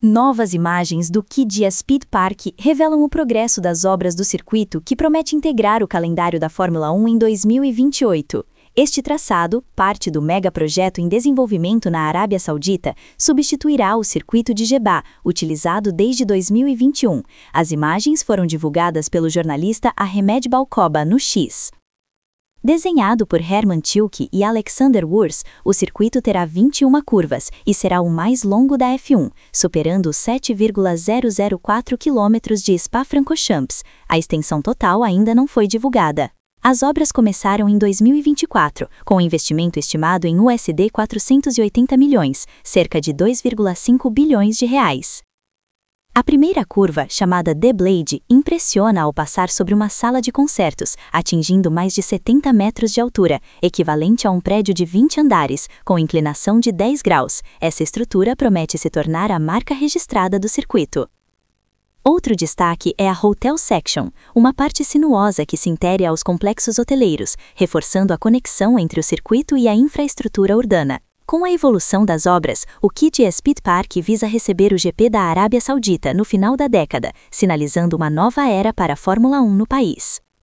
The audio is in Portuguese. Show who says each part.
Speaker 1: Novas imagens do Qiddiya Speed Park revelam o progresso das obras do circuito que promete integrar o calendário da Fórmula 1 em 2028. Este traçado, parte do megaprojeto em desenvolvimento na Arábia Saudita, substituirá o circuito de Jeddah, utilizado desde 2021. As imagens foram divulgadas pelo jornalista Ahmed Balcoba no X. Desenhado por Hermann Tilke e Alexander Wurz, o circuito terá 21 curvas e será o mais longo da F1, superando os 7,004 km de Spa-Francorchamps. A extensão total ainda não foi divulgada. As obras começaram em 2024, com investimento estimado em USD 480 milhões, cerca de 2,5 bilhões de reais. A primeira curva, chamada The Blade, impressiona ao passar sobre uma sala de concertos, atingindo mais de 70 metros de altura, equivalente a um prédio de 20 andares, com inclinação de 10 graus. Essa estrutura promete se tornar a marca registrada do circuito. Outro destaque é a Hotel Section, uma parte sinuosa que se integra aos complexos hoteleiros, reforçando a conexão entre o circuito e a infraestrutura urbana. Com a evolução das obras, o Qiddiya Speed Park visa receber o GP da Arábia Saudita no final da década, sinalizando uma nova era para a Fórmula 1 no país.